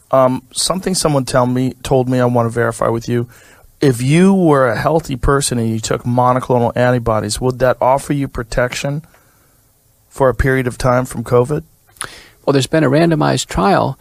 Something someone told me I want to verify with you. If you were a healthy person and you took monoclonal antibodies, would that offer you protection for a period of time from COVID? Well, there's been a randomized trial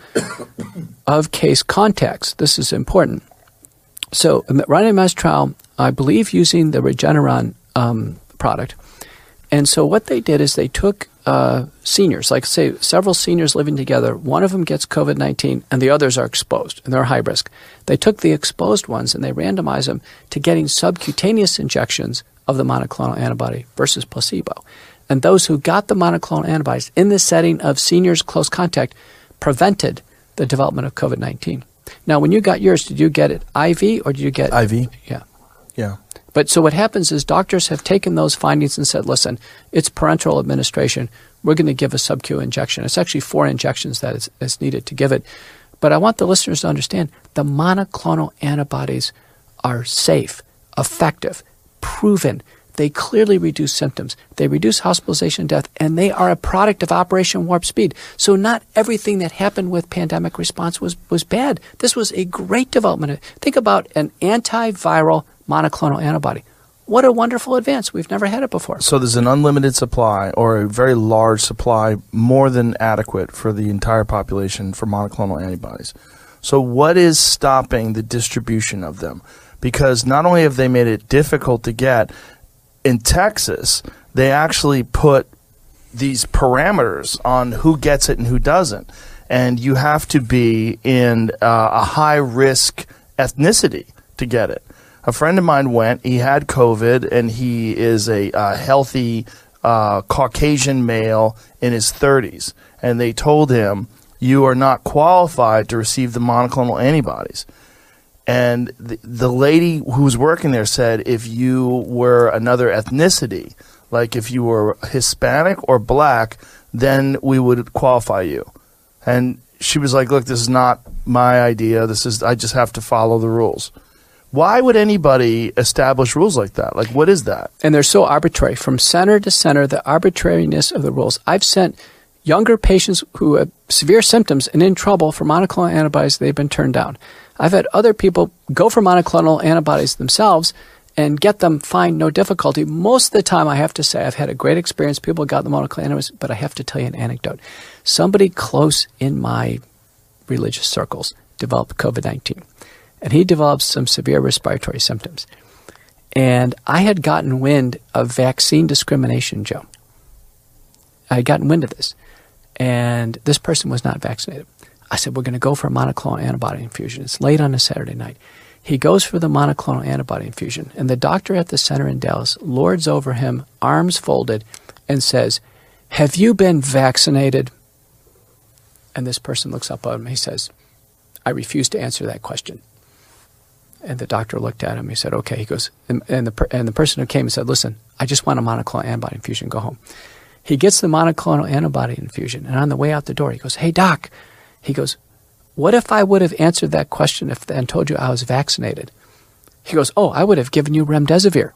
of case contacts. This is important. So, a randomized trial, I believe, using the Regeneron product. And so what they did is they took seniors, like say several seniors living together. One of them gets COVID-19 and the others are exposed and they're high risk. They took the exposed ones and they randomized them to getting subcutaneous injections of the monoclonal antibody versus placebo. And those who got the monoclonal antibodies in the setting of seniors close contact prevented the development of COVID-19. Now, when you got yours, did you get it IV or did you get IV? Yeah. Yeah. But so what happens is doctors have taken those findings and said, listen, it's parenteral administration. We're going to give a sub-Q injection. It's actually 4 injections that is needed to give it. But I want the listeners to understand the monoclonal antibodies are safe, effective, proven. They clearly reduce symptoms. They reduce hospitalization and death, and they are a product of Operation Warp Speed. So not everything that happened with pandemic response was bad. This was a great development. Think about an antiviral monoclonal antibody. What a wonderful advance. We've never had it before. So there's an unlimited supply or a very large supply, more than adequate for the entire population for monoclonal antibodies. So what is stopping the distribution of them? Because not only have they made it difficult to get, in Texas, they actually put these parameters on who gets it and who doesn't. And you have to be in a high-risk ethnicity to get it. A friend of mine went, he had COVID, and he is a healthy Caucasian male in his 30s. And they told him, you are not qualified to receive the monoclonal antibodies. And the lady who was working there said if you were another ethnicity, like if you were Hispanic or black, then we would qualify you. And she was like, look, this is not my idea. I just have to follow the rules. Why would anybody establish rules like that? Like, what is that? And they're so arbitrary. From center to center, the arbitrariness of the rules. I've sent younger patients who have severe symptoms and in trouble for monoclonal antibodies. They've been turned down. I've had other people go for monoclonal antibodies themselves and get them fine, no difficulty. Most of the time, I have to say, I've had a great experience. People got the monoclonal antibodies, but I have to tell you an anecdote. Somebody close in my religious circles developed COVID-19. And he developed some severe respiratory symptoms. And I had gotten wind of vaccine discrimination, Joe. I had gotten wind of this. And this person was not vaccinated. I said, we're going to go for a monoclonal antibody infusion. It's late on a Saturday night. He goes for the monoclonal antibody infusion. And the doctor at the center in Dallas lords over him, arms folded, and says, have you been vaccinated? And this person looks up at him. He says, I refuse to answer that question. And the doctor looked at him. He said, okay. He goes, and the person who came and said, listen, I just want a monoclonal antibody infusion. Go home. He gets the monoclonal antibody infusion. And on the way out the door, he goes, hey, doc. He goes, what if I would have answered that question and told you I was vaccinated? He goes, oh, I would have given you remdesivir.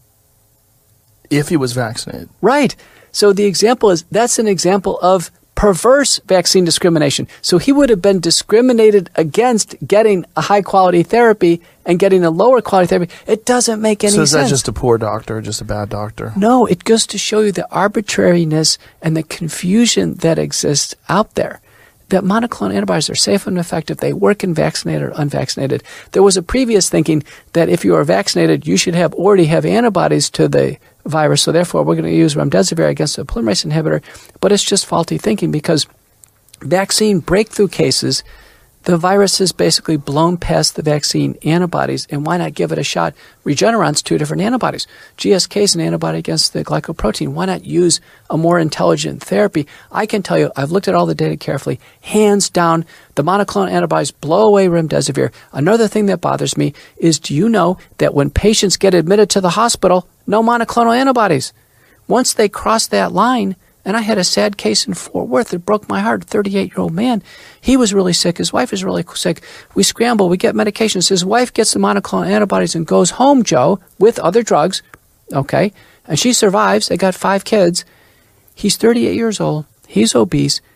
If he was vaccinated. Right. So the example is, that's an example of perverse vaccine discrimination. So he would have been discriminated against getting a high-quality therapy and getting a lower-quality therapy. It doesn't make any sense. So is that just a poor doctor or just a bad doctor? No, it goes to show you the arbitrariness and the confusion that exists out there. That monoclonal antibodies are safe and effective. They work in vaccinated or unvaccinated. There was a previous thinking that if you are vaccinated, you should already have antibodies to the virus, so therefore we're going to use remdesivir against a polymerase inhibitor. But it's just faulty thinking because vaccine breakthrough cases, the virus has basically blown past the vaccine antibodies, and why not give it a shot? Regeneron's 2 different antibodies. GSK is an antibody against the glycoprotein. Why not use a more intelligent therapy? I can tell you, I've looked at all the data carefully. Hands down, the monoclonal antibodies blow away remdesivir. Another thing that bothers me is, do you know that when patients get admitted to the hospital, no monoclonal antibodies? Once they cross that line, and I had a sad case in Fort Worth that broke my heart, a 38-year-old man. He was really sick. His wife is really sick. We scramble. We get medications. His wife gets the monoclonal antibodies and goes home, Joe, with other drugs. Okay? And she survives. They got 5 kids. He's 38 years old. He's obese.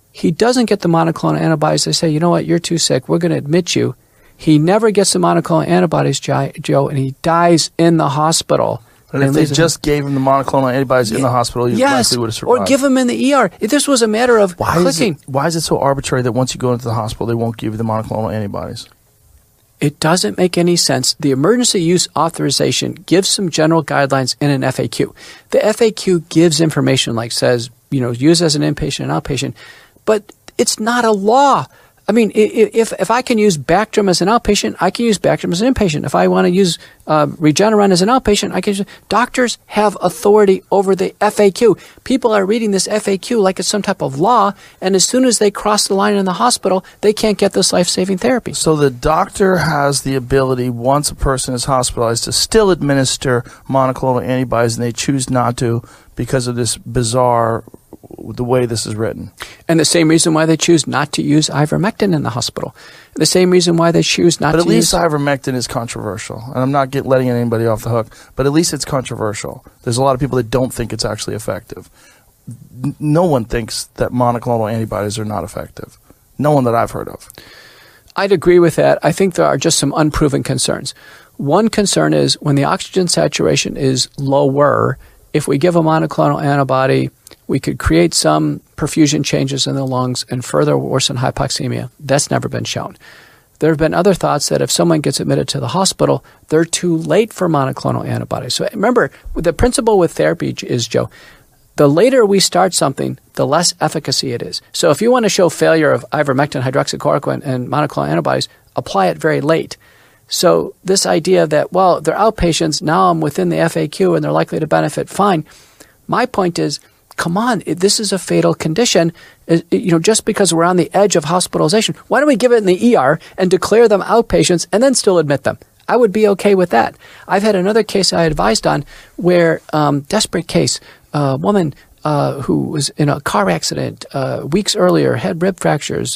He doesn't get the monoclonal antibodies. They say, you know what, you're too sick. We're going to admit you. He never gets the monoclonal antibodies, Joe, and he dies in the hospital. And if they just gave him the monoclonal antibodies in the hospital, he likely would have survived. Or give him in the ER. If this was a matter of clicking. Why is it so arbitrary that once you go into the hospital, they won't give you the monoclonal antibodies? It doesn't make any sense. The emergency use authorization gives some general guidelines in an FAQ. The FAQ gives information like says, use as an inpatient and outpatient, but it's not a law. I mean, if I can use Bactrim as an outpatient, I can use Bactrim as an inpatient. If I want to use Regeneron as an outpatient, I can use. Doctors have authority over the FAQ. People are reading this FAQ like it's some type of law, and as soon as they cross the line in the hospital, they can't get this life-saving therapy. So the doctor has the ability, once a person is hospitalized, to still administer monoclonal antibodies, and they choose not to because of this bizarre the way this is written. And the same reason why they choose not to use ivermectin in the hospital. The same reason why they choose not to use... But at least ivermectin is controversial. And I'm not letting anybody off the hook, but at least it's controversial. There's a lot of people that don't think it's actually effective. No one thinks that monoclonal antibodies are not effective. No one that I've heard of. I'd agree with that. I think there are just some unproven concerns. One concern is when the oxygen saturation is lower, if we give a monoclonal antibody, we could create some perfusion changes in the lungs and further worsen hypoxemia. That's never been shown. There have been other thoughts that if someone gets admitted to the hospital, they're too late for monoclonal antibodies. So remember, the principle with therapy is, Joe, the later we start something, the less efficacy it is. So if you want to show failure of ivermectin, hydroxychloroquine, and monoclonal antibodies, apply it very late. So this idea that, well, they're outpatients, now I'm within the FAQ and they're likely to benefit, fine. My point is, come on, this is a fatal condition. Just because we're on the edge of hospitalization, why don't we give it in the ER and declare them outpatients and then still admit them? I would be okay with that. I've had another case I advised on where, desperate case, a woman who was in a car accident weeks earlier, had rib fractures,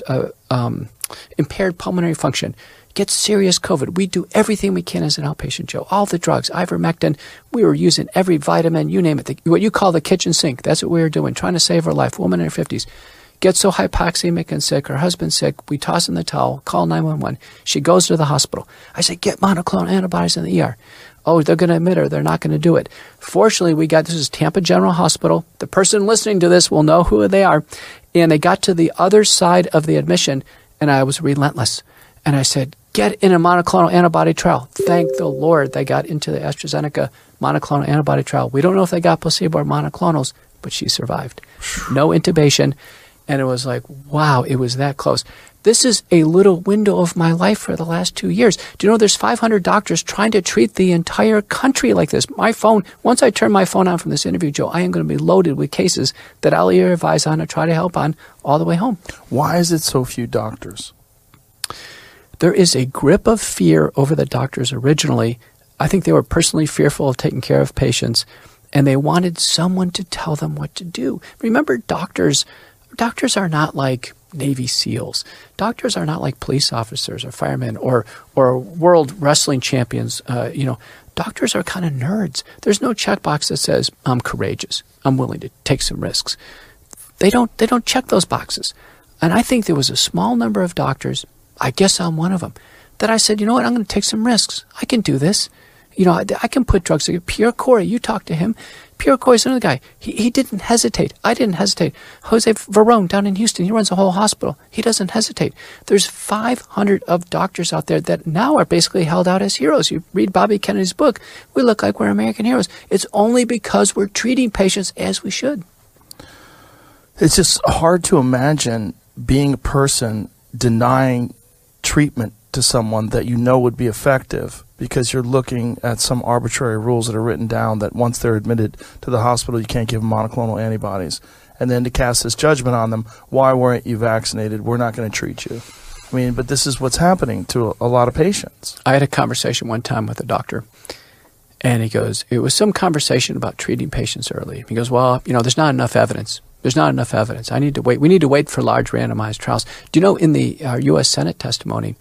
impaired pulmonary function, gets serious COVID. We do everything we can as an outpatient, Joe. All the drugs, ivermectin, we were using every vitamin, you name it. What you call the kitchen sink, that's what we were doing, trying to save her life. Woman in her 50s. Gets so hypoxemic and sick, her husband's sick, we toss in the towel, call 911. She goes to the hospital. I say, get monoclonal antibodies in the ER. Oh, they're going to admit her. They're not going to do it. Fortunately, this is Tampa General Hospital. The person listening to this will know who they are. And they got to the other side of the admission, and I was relentless. And I said, get in a monoclonal antibody trial. Thank the Lord they got into the AstraZeneca monoclonal antibody trial. We don't know if they got placebo or monoclonals, but she survived. No intubation. And it was like, wow, it was that close. This is a little window of my life for the last 2 years. Do you know there's 500 doctors trying to treat the entire country like this? My phone, once I turn my phone on from this interview, Joe, I am going to be loaded with cases that I'll either advise on or try to help on all the way home. Why is it so few doctors? There is a grip of fear over the doctors originally. I think they were personally fearful of taking care of patients, and they wanted someone to tell them what to do. Remember, doctors are not like Navy SEALs. Doctors are not like police officers or firemen or world wrestling champions. Doctors are kind of nerds. There's no checkbox that says, I'm courageous. I'm willing to take some risks. They don't check those boxes. And I think there was a small number of doctors, I guess I'm one of them, that I said, you know what, I'm going to take some risks. I can do this. I can put drugs together. Pierre Corey, you talk to him. Pierre Corey's another guy. He didn't hesitate. I didn't hesitate. Jose Verón down in Houston, he runs a whole hospital. He doesn't hesitate. There's 500 of doctors out there that now are basically held out as heroes. You read Bobby Kennedy's book, we look like we're American heroes. It's only because we're treating patients as we should. It's just hard to imagine being a person denying treatment to someone that you know would be effective because you're looking at some arbitrary rules that are written down that once they're admitted to the hospital, you can't give them monoclonal antibodies. And then to cast this judgment on them, why weren't you vaccinated? We're not going to treat you. I mean, but this is what's happening to a lot of patients. I had a conversation one time with a doctor, and he goes, it was some conversation about treating patients early. He goes, well, there's not enough evidence. There's not enough evidence. I need to wait. We need to wait for large randomized trials. Do you know in the U.S. Senate testimony,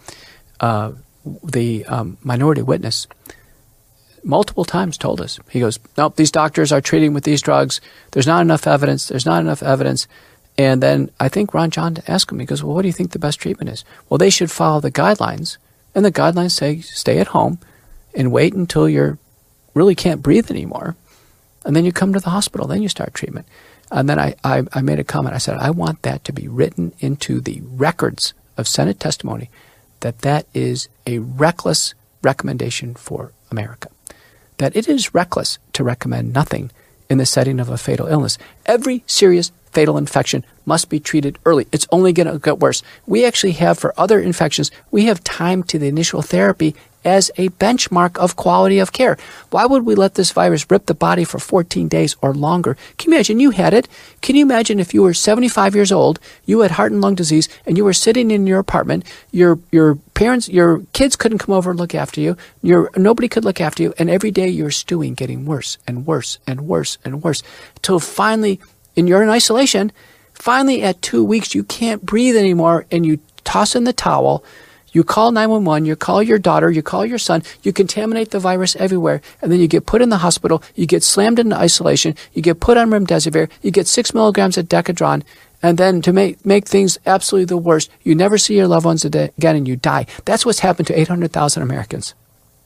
the minority witness multiple times told us, he goes, nope, these doctors are treating with these drugs. There's not enough evidence. There's not enough evidence. And then I think Ron John asked him, he goes, well, what do you think the best treatment is? Well, they should follow the guidelines. And the guidelines say stay at home and wait until you really can't breathe anymore. And then you come to the hospital. Then you start treatment. And then I made a comment. I said, I want that to be written into the records of Senate testimony that is a reckless recommendation for America. That it is reckless to recommend nothing in the setting of a fatal illness. Every serious fatal infection must be treated early. It's only going to get worse. We actually have, for other infections, we have time to the initial therapy as a benchmark of quality of care. Why would we let this virus rip the body for 14 days or longer? Can you imagine you had it? Can you imagine if you were 75 years old, you had heart and lung disease, and you were sitting in your apartment, your parents, your kids couldn't come over and look after you, nobody could look after you, and every day you're stewing, getting worse and worse and worse and worse, till finally, and you're in isolation, finally at 2 weeks you can't breathe anymore, and you toss in the towel. You call 911, you call your daughter, you call your son, you contaminate the virus everywhere, and then you get put in the hospital, you get slammed into isolation, you get put on remdesivir, you get 6 milligrams of Decadron, and then to make things absolutely the worst, you never see your loved ones again and you die. That's what's happened to 800,000 Americans.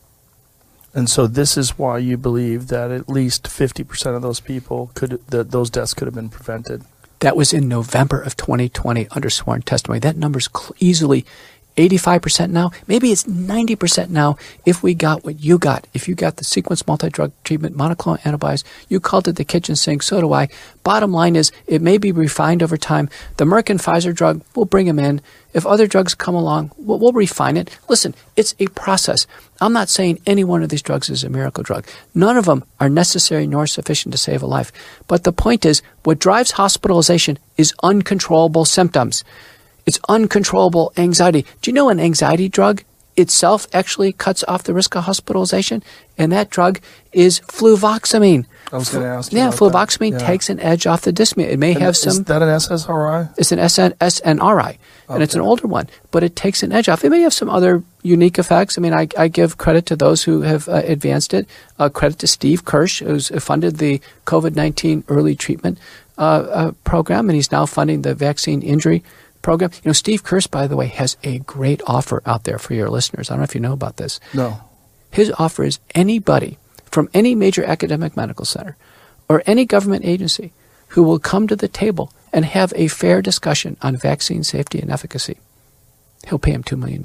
And so this is why you believe that at least 50% of those people those deaths could have been prevented. That was in November of 2020 under sworn testimony. That number's easily 85% now. Maybe it's 90% now if we got what you got. If you got the sequence multi-drug treatment, monoclonal antibodies, you called it the kitchen sink, so do I. Bottom line is it may be refined over time. The Merck and Pfizer drug, we'll bring them in. If other drugs come along, we'll refine it. Listen, it's a process. I'm not saying any one of these drugs is a miracle drug. None of them are necessary nor sufficient to save a life. But the point is, what drives hospitalization is uncontrollable symptoms. It's uncontrollable anxiety. Do you know an anxiety drug itself actually cuts off the risk of hospitalization? And that drug is fluvoxamine. I was going to ask you about that. Fluvoxamine takes an edge off the dyspnea. It may have some... Is that an SSRI? It's an SNRI, and it's an older one, but it takes an edge off. It may have some other unique effects. I mean, I give credit to those who have advanced it. Credit to Steve Kirsch, who's funded the COVID-19 early treatment program, and he's now funding the vaccine injury program. You know, Steve Kirsch, by the way, has a great offer out there for your listeners. I don't know if you know about this. No. His offer is anybody from any major academic medical center or any government agency who will come to the table and have a fair discussion on vaccine safety and efficacy, he'll pay him $2 million.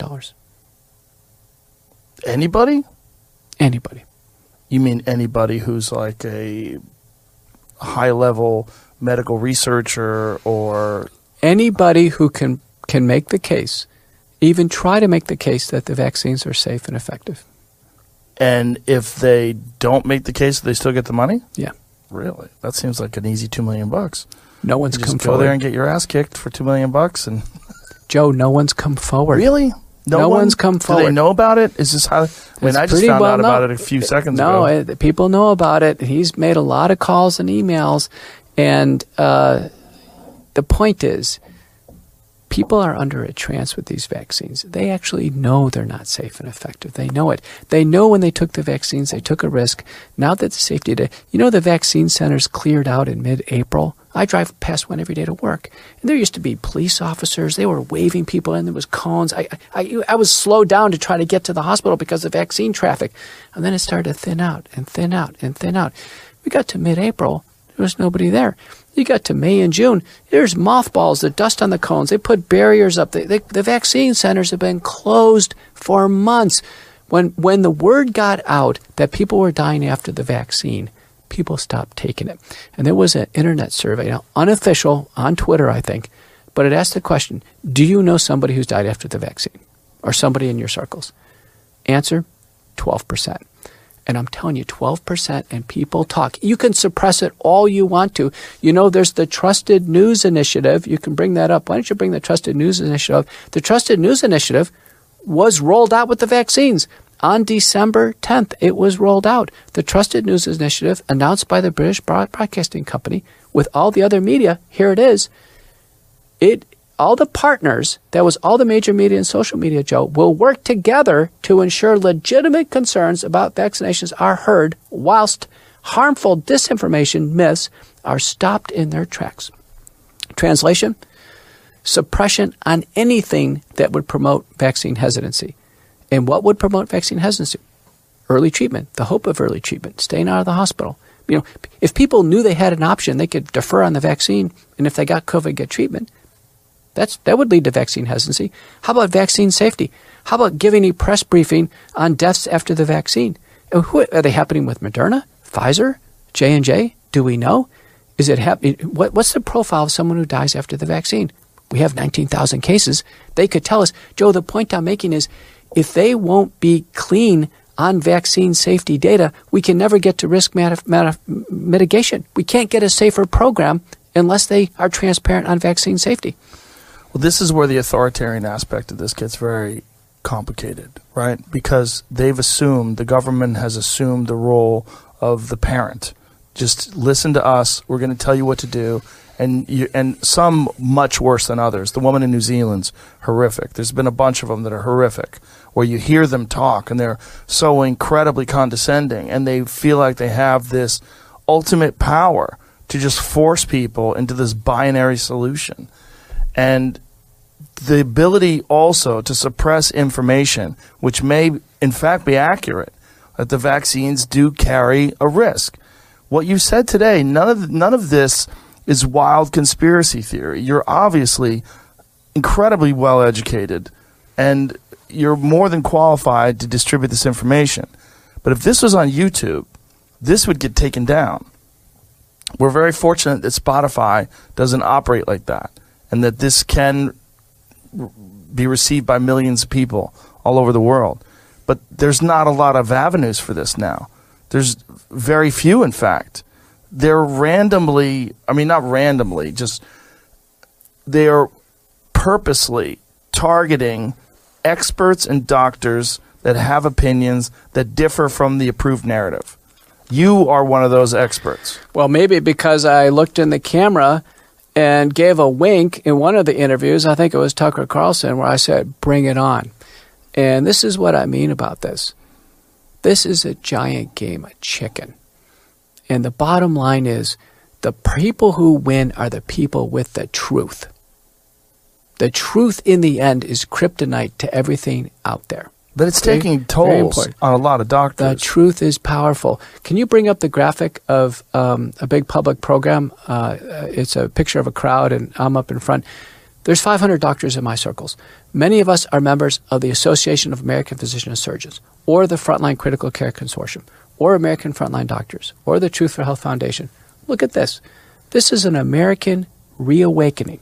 Anybody? Anybody. You mean anybody who's like a high-level medical researcher or... Anybody who can make the case, even try to make the case that the vaccines are safe and effective. And if they don't make the case, they still get the money? Yeah. Really? That seems like an easy $2 million. No one's come forward. Go there and get your ass kicked for $2 million and Joe, no one's come forward. Really? No one's come forward. Do they know about it? Is this how? I mean, I just found out about it a few seconds ago. No, people know about it. He's made a lot of calls and emails, and the point is, people are under a trance with these vaccines. They actually know they're not safe and effective. They know it. They know when they took the vaccines, they took a risk. Now that the safety data, the vaccine centers cleared out in mid-April. I drive past one every day to work, and there used to be police officers. They were waving people in. There was cones. I was slowed down to try to get to the hospital because of vaccine traffic, and then it started to thin out and thin out and thin out. We got to mid-April. There was nobody there. You got to May and June, there's mothballs, the dust on the cones. They put barriers up. The vaccine centers have been closed for months. When the word got out that people were dying after the vaccine, people stopped taking it. And there was an internet survey, unofficial, on Twitter, I think, but it asked the question, do you know somebody who's died after the vaccine? Or somebody in your circles? Answer, 12%. And I'm telling you, 12%, and people talk. You can suppress it all you want to. There's the Trusted News Initiative. You can bring that up. Why don't you bring the Trusted News Initiative? The Trusted News Initiative was rolled out with the vaccines. On December 10th, it was rolled out. The Trusted News Initiative, announced by the British Broadcasting Company, with all the other media, here it is. All the partners, that was all the major media and social media, Joe, will work together to ensure legitimate concerns about vaccinations are heard whilst harmful disinformation myths are stopped in their tracks. Translation, suppression on anything that would promote vaccine hesitancy. And what would promote vaccine hesitancy? Early treatment, the hope of early treatment, staying out of the hospital. You know, if people knew they had an option, they could defer on the vaccine, and if they got COVID, get treatment. That would lead to vaccine hesitancy. How about vaccine safety? How about giving a press briefing on deaths after the vaccine? Are they happening with Moderna, Pfizer, J&J? Do we know? Is it happening? What's the profile of someone who dies after the vaccine? We have 19,000 cases. They could tell us. Joe, the point I'm making is if they won't be clean on vaccine safety data, we can never get to risk mitigation. We can't get a safer program unless they are transparent on vaccine safety. Well, this is where the authoritarian aspect of this gets very complicated, right? Because the government has assumed the role of the parent. Just listen to us. We're going to tell you what to do. And some much worse than others. The woman in New Zealand's horrific. There's been a bunch of them that are horrific, where you hear them talk and they're so incredibly condescending, and they feel like they have this ultimate power to just force people into this binary solution. And the ability also to suppress information, which may in fact be accurate, that the vaccines do carry a risk. What you said today, none of this is wild conspiracy theory. You're obviously incredibly well educated, and you're more than qualified to distribute this information. But if this was on YouTube, this would get taken down. We're very fortunate that Spotify doesn't operate like that, and that this can be received by millions of people all over the world. But there's not a lot of avenues for this now. There's very few, in fact. They're they're purposely targeting experts and doctors that have opinions that differ from the approved narrative. You are one of those experts. Well, maybe because I looked in the camera and gave a wink in one of the interviews, I think it was Tucker Carlson, where I said, bring it on. And this is what I mean about this. This is a giant game of chicken. And the bottom line is the people who win are the people with the truth. The truth in the end is kryptonite to everything out there. But it's taking tolls on a lot of doctors. The truth is powerful. Can you bring up the graphic of a big public program? It's a picture of a crowd, and I'm up in front. There's 500 doctors in my circles. Many of us are members of the Association of American Physicians and Surgeons, or the Frontline Critical Care Consortium, or American Frontline Doctors, or the Truth for Health Foundation. Look at this. This is an American reawakening.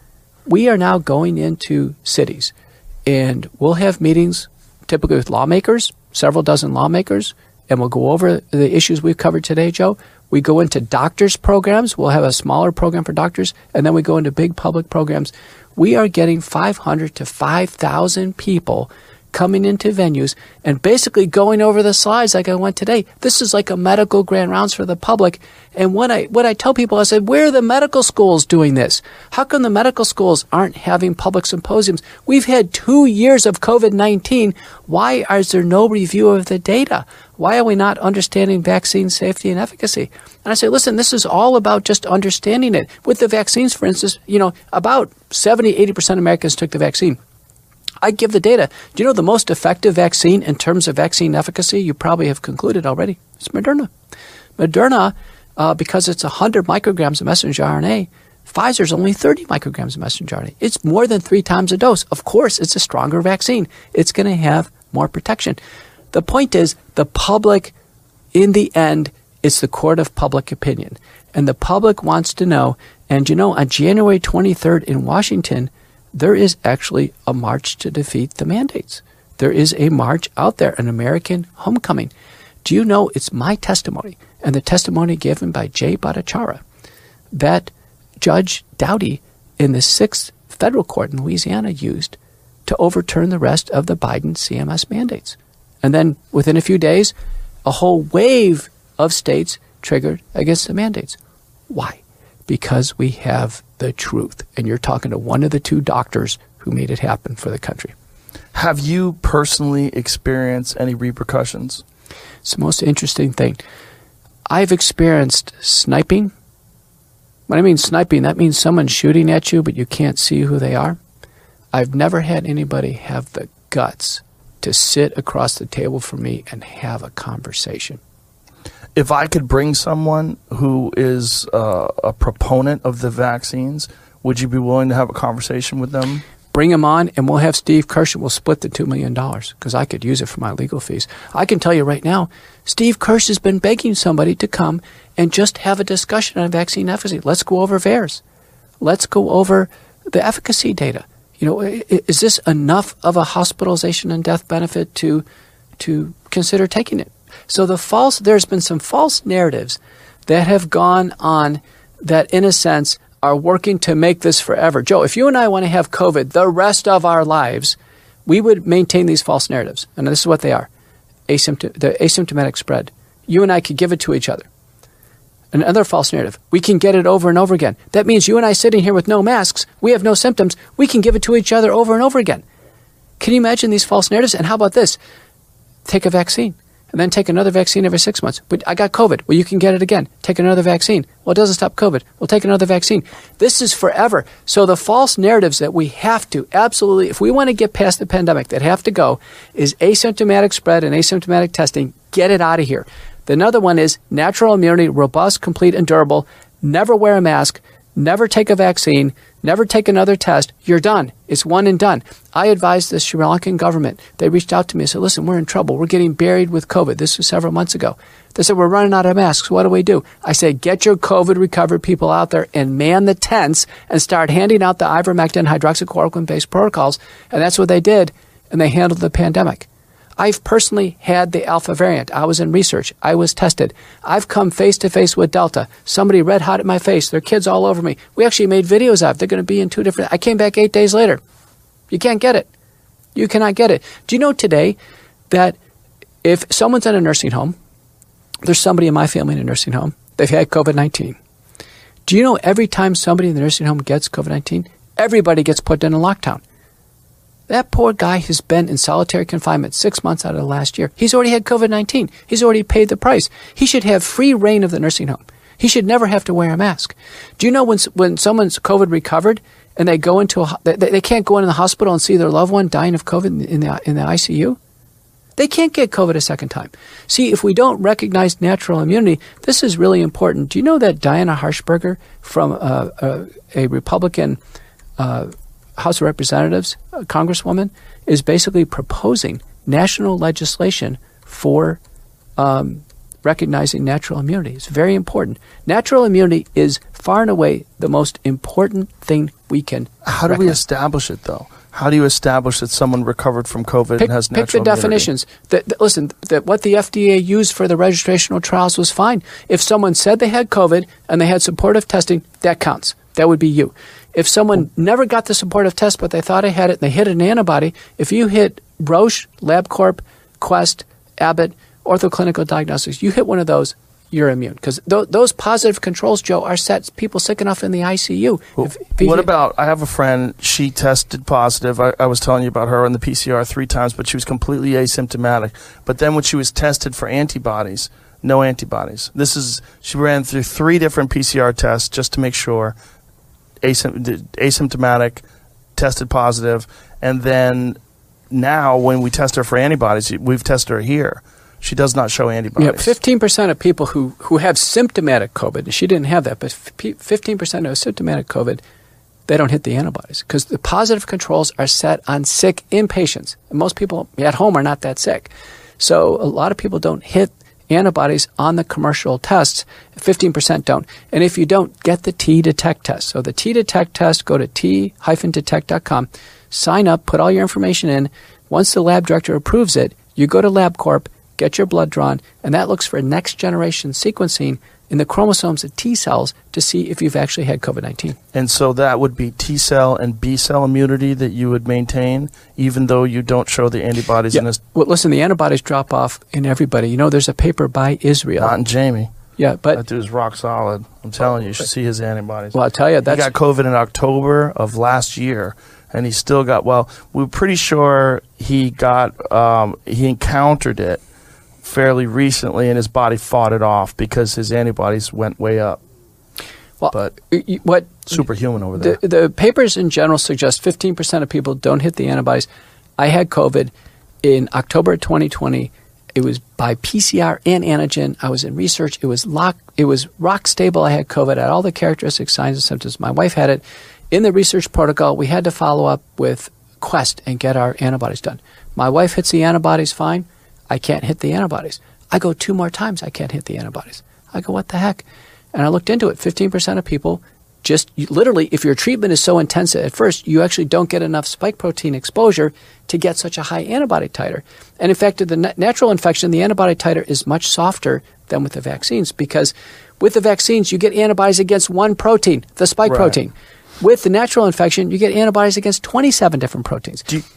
We are now going into cities, and we'll have meetings typically with lawmakers, several dozen lawmakers, and we'll go over the issues we've covered today, Joe. We go into doctors' programs. We'll have a smaller program for doctors, and then we go into big public programs. We are getting 500 to 5,000 people coming into venues and basically going over the slides like I went today. This is like a medical grand rounds for the public. And what I tell people, I said, where are the medical schools doing this? How come the medical schools aren't having public symposiums? We've had 2 years of COVID-19. Why is there no review of the data? Why are we not understanding vaccine safety and efficacy? And I say, listen, this is all about just understanding it. With the vaccines, for instance, about 70-80% of Americans took the vaccine. I give the data. Do you know the most effective vaccine in terms of vaccine efficacy? You probably have concluded already. It's Moderna. Moderna, because it's 100 micrograms of messenger RNA, Pfizer's only 30 micrograms of messenger RNA. It's more than 3 times a dose. Of course, it's a stronger vaccine. It's going to have more protection. The point is, the public, in the end, it's the court of public opinion. And the public wants to know. And on January 23rd in Washington, there is actually a march to defeat the mandates. There is a march out there, an American homecoming. Do you know it's my testimony and the testimony given by Jay Bhattacharya that Judge Doughty in the 6th federal court in Louisiana used to overturn the rest of the Biden CMS mandates. And then within a few days, a whole wave of states triggered against the mandates. Why? Because we have the truth. And you're talking to one of the 2 doctors who made it happen for the country. Have you personally experienced any repercussions? It's the most interesting thing. I've experienced sniping, When I mean sniping, that means someone shooting at you, but you can't see who they are. I've never had anybody have the guts to sit across the table from me and have a conversation. If I could bring someone who is a proponent of the vaccines, would you be willing to have a conversation with them? Bring him on, and we'll have Steve Kirsch, and we'll split the $2 million because I could use it for my legal fees. I can tell you right now, Steve Kirsch has been begging somebody to come and just have a discussion on vaccine efficacy. Let's go over VAERS. Let's go over the efficacy data. You know, is this enough of a hospitalization and death benefit to consider taking it? So there's been some false narratives that have gone on that, in a sense, are working to make this forever. Joe, if you and I want to have COVID the rest of our lives, we would maintain these false narratives. And this is what they are. The asymptomatic spread. You and I could give it to each other. Another false narrative. We can get it over and over again. That means you and I sitting here with no masks, we have no symptoms, we can give it to each other over and over again. Can you imagine these false narratives? And how about this? Take a vaccine. And then take another vaccine every 6 months. But I got COVID. Well, you can get it again. Take another vaccine. Well, it doesn't stop COVID. We'll take another vaccine. This is forever. So the false narratives that we have to absolutely, if we want to get past the pandemic, that have to go is asymptomatic spread and asymptomatic testing. Get it out of here. Another one is natural immunity, robust, complete, and durable. Never wear a mask. Never take a vaccine. Never take another test. You're done. It's one and done. I advised the Sri Lankan government. They reached out to me and said, listen, we're in trouble. We're getting buried with COVID. This was several months ago. They said, we're running out of masks. What do we do? I said, get your COVID recovered people out there and man the tents and start handing out the ivermectin, hydroxychloroquine-based protocols. And that's what they did, and they handled the pandemic. I've personally had the Alpha variant. I was in research. I was tested. I've come face-to-face with Delta. Somebody red hot at my face. Their kids all over me. We actually made videos of it. They're going to be in 2 different... I came back 8 days later. You can't get it. You cannot get it. Do you know today that if someone's in a nursing home, there's somebody in my family in a nursing home, they've had COVID-19. Do you know every time somebody in the nursing home gets COVID-19, everybody gets put in a lockdown? That poor guy has been in solitary confinement 6 months out of the last year. He's already had COVID-19. He's already paid the price. He should have free reign of the nursing home. He should never have to wear a mask. Do you know when someone's COVID recovered and they go into they can't go into the hospital and see their loved one dying of COVID in the ICU? They can't get COVID a second time. See, if we don't recognize natural immunity, this is really important. Do you know that Diana Harshberger from a Republican House of Representatives, a congresswoman, is basically proposing national legislation for recognizing natural immunity. It's very important. Natural immunity is far and away the most important thing we can How do we establish it, though? How do you establish that someone recovered from COVID and has natural immunity? Pick the definitions. Listen, what the FDA used for the registrational trials was fine. If someone said they had COVID and they had supportive testing, that counts. That would be you. If someone never got the supportive test but they thought they had it and they hit an antibody, if you hit Roche, LabCorp, Quest, Abbott, Ortho-Clinical Diagnostics, you hit one of those, you're immune. Because those positive controls, Joe, are set people sick enough in the ICU. What about, I have a friend, she tested positive. I was telling you about her on the PCR 3 times, but she was completely asymptomatic. But then when she was tested for antibodies, no antibodies. She ran through 3 different PCR tests just to make sure. Asymptomatic, tested positive, and then now when we test her for antibodies, we've tested her here. She does not show antibodies. Yeah, 15% of people who have symptomatic COVID, and she didn't have that, but 15% of symptomatic COVID, they don't hit the antibodies because the positive controls are set on sick inpatients. And most people at home are not that sick. So a lot of people don't hit antibodies on the commercial tests. 15% don't. And if you don't, get the T-Detect test. So the T-Detect test, go to t-detect.com, sign up, put all your information in. Once the lab director approves it, you go to LabCorp, get your blood drawn, and that looks for next generation sequencing in the chromosomes of T cells to see if you've actually had COVID-19. And so that would be T cell and B cell immunity that you would maintain, even though you don't show the antibodies in this? Well, listen, the antibodies drop off in everybody. You know, there's a paper by Israel. Not in Jamie. Yeah, but that dude's rock solid. I'm telling you, you should see his antibodies. Well, I'll tell you, he got COVID in October of last year, and he still got, well, we're pretty sure he encountered it fairly recently, and his body fought it off because his antibodies went way up. Well, but what superhuman over there. The papers in general suggest 15% of people don't hit the antibodies. I had COVID in October 2020. It was by PCR and antigen. I was in research. It was rock stable. I had COVID. I had all the characteristic signs and symptoms. My wife had it. In the research protocol, we had to follow up with Quest and get our antibodies done. My wife hits the antibodies fine. I can't hit the antibodies. I go 2 more times. I can't hit the antibodies. I go, what the heck? And I looked into it. 15% of people literally, if your treatment is so intense at first, you actually don't get enough spike protein exposure to get such a high antibody titer. And in fact, the natural infection, the antibody titer is much softer than with the vaccines, because with the vaccines, you get antibodies against one protein, the spike protein. With the natural infection, you get antibodies against 27 different proteins.